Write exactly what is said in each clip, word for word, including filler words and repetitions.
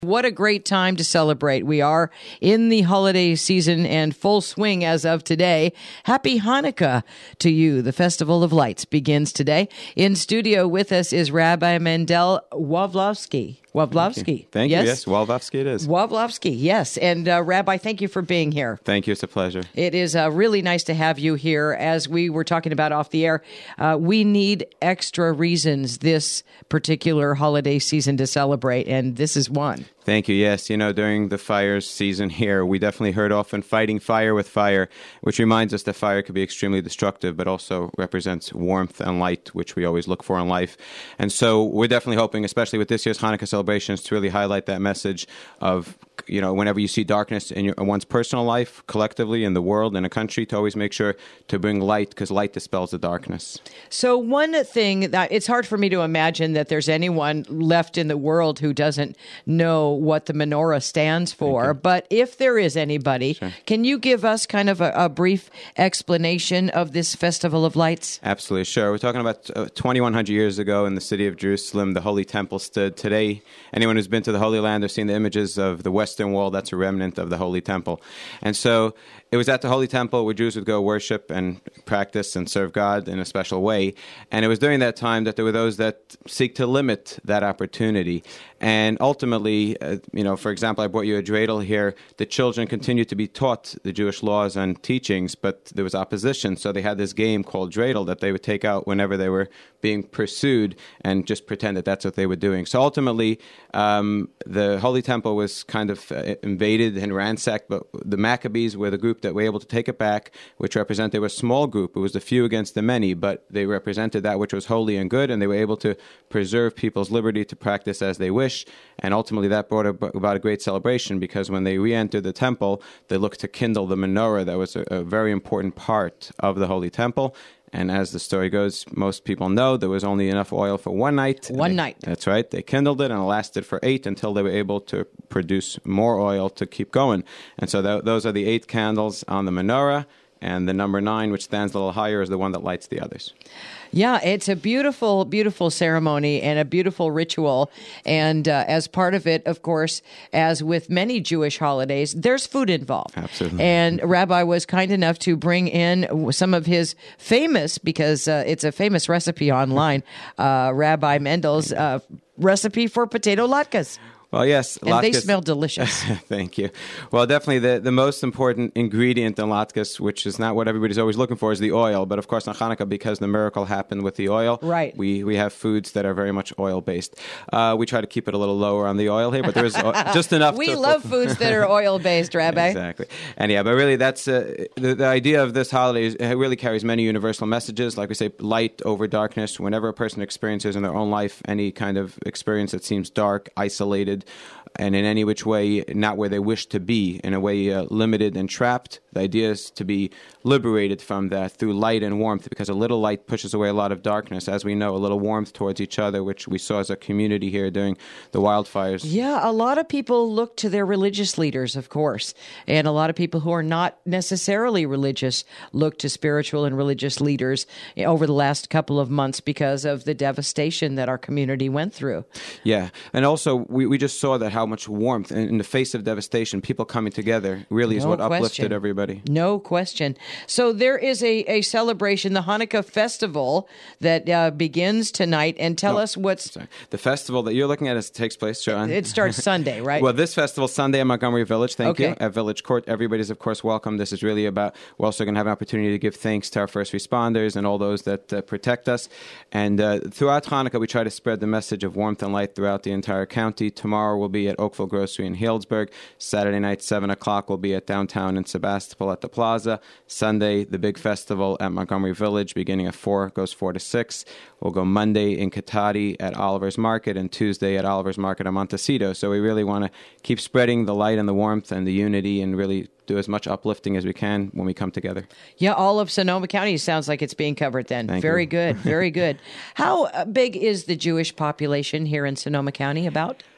What a great time to celebrate. We are in the holiday season and full swing as of today. Happy Hanukkah to you. The Festival of Lights begins today. In studio with us is Rabbi Mendel Wawlowski. Wawlowski. Thank you. Yes, yes Wawlowski it is. Wawlowski, yes. And uh, Rabbi, thank you for being here. Thank you. It's a pleasure. It is uh, really nice to have you here. As we were talking about off the air, uh, we need extra reasons this particular holiday season to celebrate, and this is one. Thank you. Yes, you know, during the fire season here, we definitely heard often fighting fire with fire, which reminds us that fire could be extremely destructive, but also represents warmth and light, which we always look for in life. And so we're definitely hoping, especially with this year's Hanukkah celebrations, to really highlight that message of, you know, whenever you see darkness in, your, in one's personal life, collectively, in the world, in a country, to always make sure to bring light, because light dispels the darkness. So one thing that it's hard for me to imagine that there's anyone left in the world who doesn't know what the menorah stands for. But if there is anybody, sure. Can you give us kind of a, a brief explanation of this Festival of Lights? Absolutely, sure. We're talking about uh, twenty-one hundred years ago in the city of Jerusalem, the Holy Temple stood. Today, anyone who's been to the Holy Land or seen the images of the Western Wall, that's a remnant of the Holy Temple. And so it was at the Holy Temple where Jews would go worship and practice and serve God in a special way. And it was during that time that there were those that seek to limit that opportunity. And ultimately, uh, you know, for example, I brought you a dreidel here. The children continued to be taught the Jewish laws and teachings, but there was opposition. So they had this game called dreidel that they would take out whenever they were being pursued and just pretend that that's what they were doing. So ultimately, um, the Holy Temple was kind of uh, invaded and ransacked, but the Maccabees were the group that were able to take it back, which represented a small group. It was the few against the many, but they represented that which was holy and good, and they were able to preserve people's liberty to practice as they wish. And ultimately, that brought about a great celebration, because when they re-entered the temple, they looked to kindle the menorah that was a, a very important part of the Holy Temple. And as the story goes, most people know there was only enough oil for one night. One they, night. That's right. They kindled it, and it lasted for eight until they were able to produce more oil to keep going. And so th- those are the eight candles on the menorah. And the number nine, which stands a little higher, is the one that lights the others. Yeah, it's a beautiful, beautiful ceremony and a beautiful ritual. And uh, as part of it, of course, as with many Jewish holidays, there's food involved. Absolutely. And Rabbi was kind enough to bring in some of his famous, because uh, it's a famous recipe online, uh, Rabbi Mendel's uh, recipe for potato latkes. Well, yes. And latkes, they smell delicious. Thank you. Well, definitely the, the most important ingredient in latkes, which is not what everybody's always looking for, is the oil. But of course, on Hanukkah, because the miracle happened with the oil, right. we, we have foods that are very much oil-based. Uh, we try to keep it a little lower on the oil here, but there is just enough. We to love foods that are oil-based, Rabbi. Exactly. And yeah, but really that's uh, the, the idea of this holiday is, it really carries many universal messages. Like we say, light over darkness. Whenever a person experiences in their own life any kind of experience that seems dark, isolated, and in any which way not where they wish to be, in a way uh, limited and trapped, the idea is to be liberated from that through light and warmth, because a little light pushes away a lot of darkness. As we know, a little warmth towards each other, which we saw as a community here during the wildfires. Yeah, a lot of people look to their religious leaders, of course, and a lot of people who are not necessarily religious look to spiritual and religious leaders over the last couple of months because of the devastation that our community went through. Yeah, and also we, we just saw that how much warmth in, in the face of devastation, people coming together really is no what question. uplifted everybody. No question. So there is a, a celebration, the Hanukkah festival, that uh, begins tonight. And tell no, us what's... Sorry. The festival that you're looking at is, takes place, John. It starts Sunday, right? Well, this festival Sunday in Montgomery Village, thank okay. you, at Village Court. Everybody's, of course, welcome. This is really about... We're also going to have an opportunity to give thanks to our first responders and all those that uh, protect us. And uh, throughout Hanukkah, we try to spread the message of warmth and light throughout the entire county. Tomorrow we'll be at Oakville Grocery in Healdsburg. Saturday night, seven o'clock, we'll be at downtown in Sebastopol at the Plaza. Sunday, the big festival at Montgomery Village, beginning at four, goes four to six. We'll go Monday in Katati at Oliver's Market, and Tuesday at Oliver's Market in Montecito. So we really want to keep spreading the light and the warmth and the unity, and really do as much uplifting as we can when we come together. Yeah, all of Sonoma County sounds like it's being covered then. Thank very you. good, very good. How big is the Jewish population here in Sonoma County about?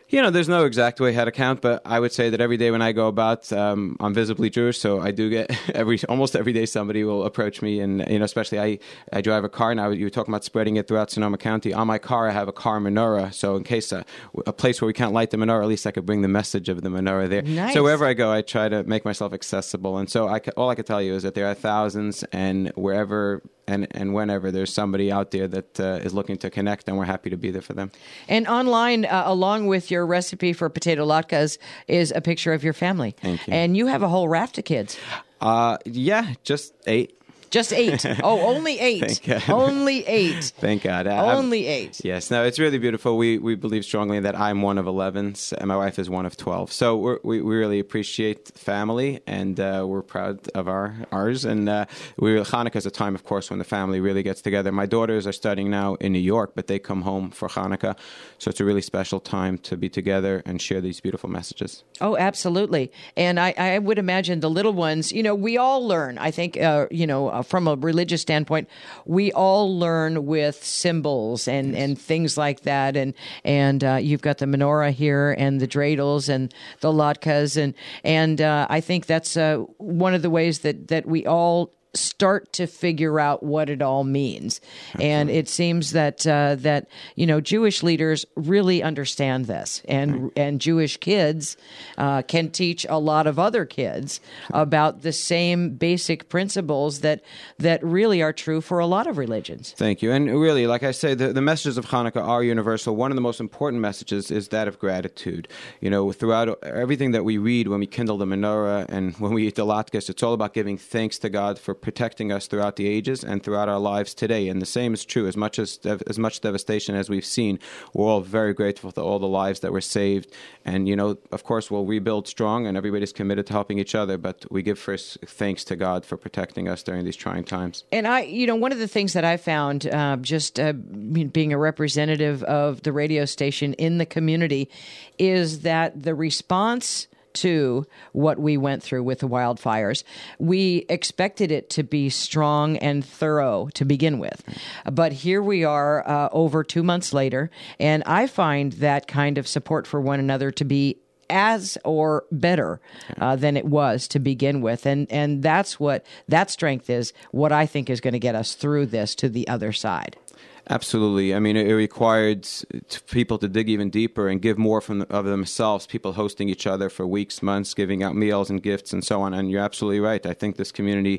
You know, there's no exact way how to count, but I would say that every day when I go about, um, I'm visibly Jewish, so I do get every almost every day somebody will approach me, and you know, especially I, I drive a car now. You were talking about spreading it throughout Sonoma County. On my car, I have a car menorah, so in case uh, a place where we can't light the menorah, at least I could bring the message of the menorah there. Nice. So wherever I go, I try to make myself accessible, and so I ca- all I can tell you is that there are thousands, and wherever. And and whenever there's somebody out there that uh, is looking to connect, then we're happy to be there for them. And online, uh, along with your recipe for potato latkes, is a picture of your family. Thank you. And you have a whole raft of kids. Uh, yeah, just eight. Just eight. Oh, only eight. Thank God. Only eight. Thank God. I, Only I'm, eight. Yes. No, it's really beautiful. We we believe strongly that I'm one of eleven, and my wife is one of twelve. So we're, we we really appreciate family, and uh, we're proud of our ours. And uh, we Hanukkah is a time, of course, when the family really gets together. My daughters are studying now in New York, but they come home for Hanukkah, so it's a really special time to be together and share these beautiful messages. Oh, absolutely. And I, I would imagine the little ones, you know, we all learn, I think, uh, you know, uh, from a religious standpoint, we all learn with symbols and, yes. and things like that. And and uh, you've got the menorah here and the dreidels and the latkes. And, and uh, I think that's uh, one of the ways that, that we all start to figure out what it all means. Absolutely. And it seems that uh, that you know Jewish leaders really understand this, and right. and Jewish kids uh, can teach a lot of other kids about the same basic principles that that really are true for a lot of religions. Thank you. And really, like I say, the, the messages of Hanukkah are universal. One of the most important messages is that of gratitude. You know, throughout everything that we read when we kindle the menorah and when we eat the latkes, it's all about giving thanks to God for protecting us throughout the ages and throughout our lives today. And the same is true. As much as as much devastation as we've seen, we're all very grateful for all the lives that were saved. And, you know, of course, we'll rebuild strong, and everybody's committed to helping each other. But we give first thanks to God for protecting us during these trying times. And I, you know, one of the things that I found uh, just uh, being a representative of the radio station in the community is that the response to what we went through with the wildfires, we expected it to be strong and thorough to begin with. But here we are uh, over two months later, and I find that kind of support for one another to be as or better uh, than it was to begin with. And and that's what that strength is, what I think is going to get us through this to the other side. Absolutely. I mean, it required people to dig even deeper and give more from of themselves, people hosting each other for weeks, months, giving out meals and gifts and so on. And you're absolutely right. I think this community,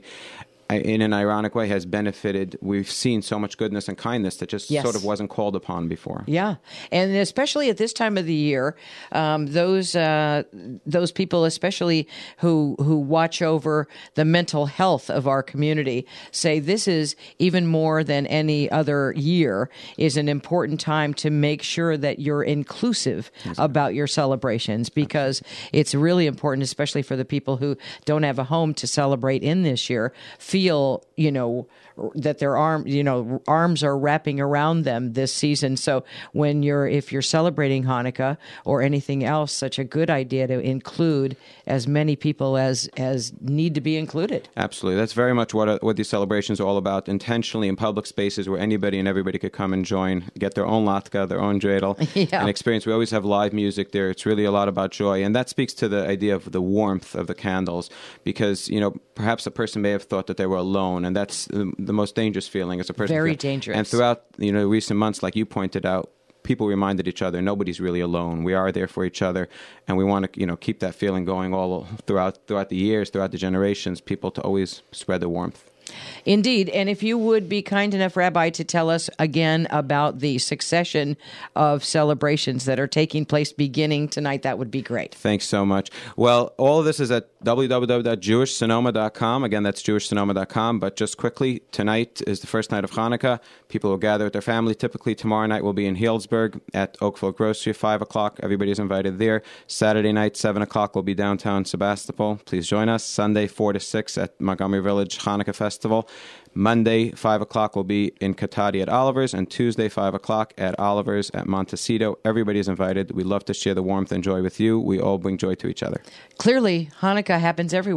in an ironic way, has benefited. We've seen so much goodness and kindness that just yes. sort of wasn't called upon before. Yeah, and especially at this time of the year, um, those uh, those people, especially who who watch over the mental health of our community, say this is even more than any other year is an important time to make sure that you're inclusive yes. about your celebrations, because it's really important, especially for the people who don't have a home to celebrate in this year. Feel, you know, that their arm, you know, arms are wrapping around them this season. So when you're, if you're celebrating Hanukkah or anything else, such a good idea to include as many people as as need to be included. Absolutely, that's very much what what these celebrations are all about. Intentionally in public spaces where anybody and everybody could come and join, get their own latke, their own dreidel, yeah. and experience. We always have live music there. It's really a lot about joy, and that speaks to the idea of the warmth of the candles. Because you know, perhaps a person may have thought that they were alone, and that's the, the most dangerous feeling as a person. Very feel. dangerous. And throughout you know recent months, like you pointed out, people reminded each other nobody's really alone. We are there for each other, and we want to you know keep that feeling going all throughout throughout the years, throughout the generations. People to always spread the warmth. Indeed. And if you would be kind enough, Rabbi, to tell us again about the succession of celebrations that are taking place beginning tonight, that would be great. Thanks so much. Well, all of this is at w w w dot jewish sonoma dot com. Again, that's jewish sonoma dot com. But just quickly, tonight is the first night of Hanukkah. People will gather with their family. Typically, tomorrow night will be in Healdsburg at Oakville Grocery at five o'clock. Everybody's invited there. Saturday night, seven o'clock, will be downtown Sebastopol. Please join us. Sunday, four to six at Montgomery Village Hanukkah Festival. Monday, five o'clock, will be in Katati at Oliver's, and Tuesday, five o'clock at Oliver's at Montecito. Everybody's invited. We love to share the warmth and joy with you. We all bring joy to each other. Clearly, Hanukkah happens everywhere.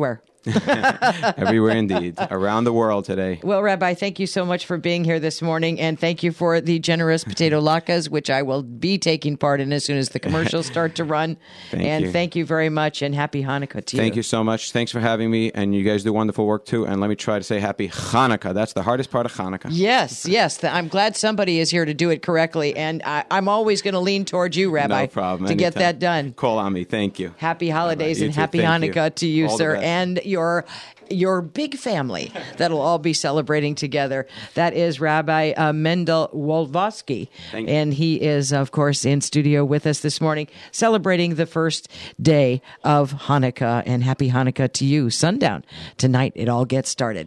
Everywhere indeed. Around the world today. Well, Rabbi, thank you so much for being here this morning, and thank you for the generous potato latkes, which I will be taking part in as soon as the commercials start to run. Thank and you. thank you very much, and happy Hanukkah to you. Thank you so much. Thanks for having me, and you guys do wonderful work too. And let me try to say happy Hanukkah. That's the hardest part of Hanukkah. Yes, yes. I'm glad somebody is here to do it correctly, and I, I'm always going to lean towards you, Rabbi, No problem. to get Anytime. that done. Call on me. Thank you. Happy holidays You and too. happy Thank you. Hanukkah to you, All the sir, best. and your your big family that'll all be celebrating together. That is Rabbi uh, Mendel Wolvosky, Thank you. and he is, of course, in studio with us this morning, celebrating the first day of Hanukkah. And happy Hanukkah to you. Sundown tonight, it all gets started.